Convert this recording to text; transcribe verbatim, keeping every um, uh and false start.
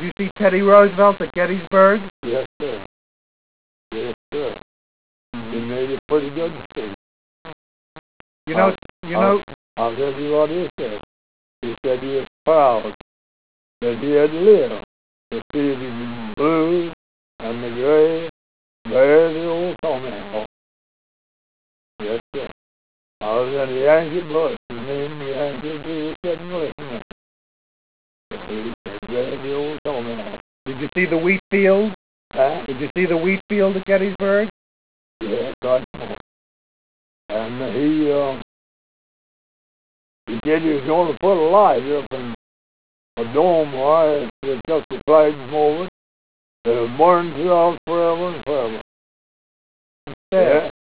Did you see Teddy Roosevelt at Gettysburg? Yes, sir. Yes, sir. He made a pretty good speech. You know, I'll, you know. I'll, I'll tell you what he said. He said he was proud that he had lived to see the blue and the gray bear the old toenail. Yes, sir. I was in the Yankee bush, and me and the Yankees, we were sitting listening. He said, bear the old toenail. Did you see the wheat field? Huh? Did you see the wheat field at Gettysburg? Yes, I know. And he, uh, he said he was going to put a light up in a dome where they took the flag from over it. It would burn throughout forever and forever. Yeah. Yeah.